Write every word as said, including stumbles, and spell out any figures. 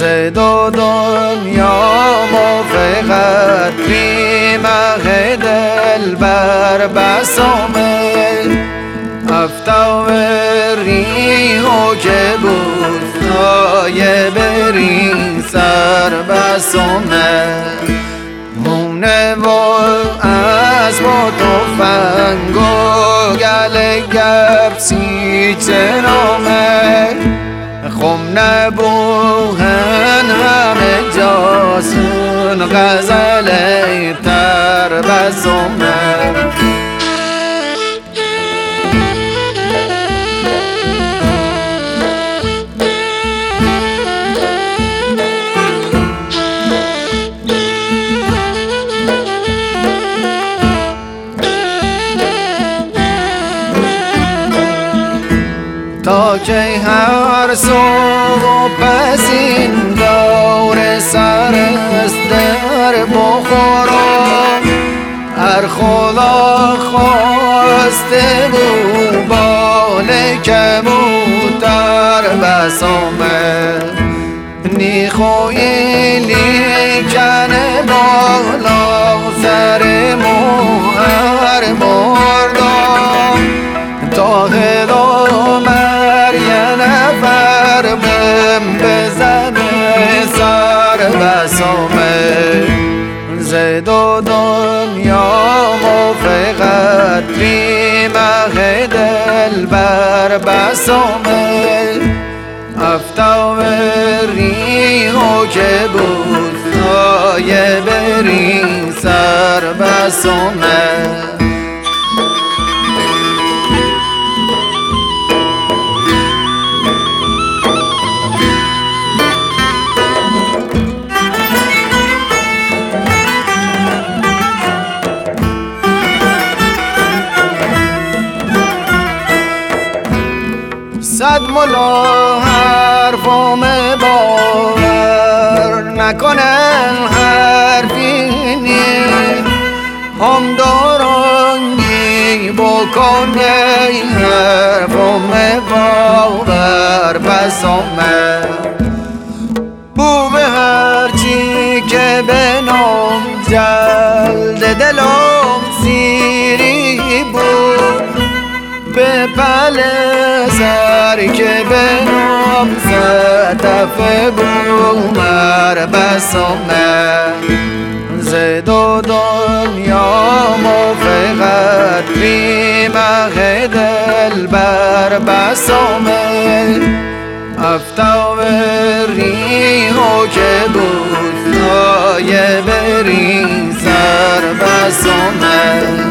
دو دنیا و فقط ریمه دل بر بسامه افتاو ریحو که بود نای برین سر بسامه مونه و از با توفنگ و گل گب سی چنامه خم نبوهن همه جاسون غزل تر بسامه تا که هر صبح پس این دور سر است در بخورم هر خدا خواسته بو بال کبوتر بسامه نیخوی لیکنه بالا سر موهر مردم تا خدا بزنه سر بسامه دو دنیا و فقط ریمه دل بر بسامه افتاو ریحو که بود نای برین سر بسامه صد ملا حرفام باور نکنن حرفی نیست هم دارنگی بکنه حرفام باور بسامه بو به هرچی که به نام جلد دلم سیری بود به پل سر که به نام صدف بومر بسامه دو دنیا و فقط ریمه دل بر بسامه افتاو ریحو که بود نای برین سر بسامه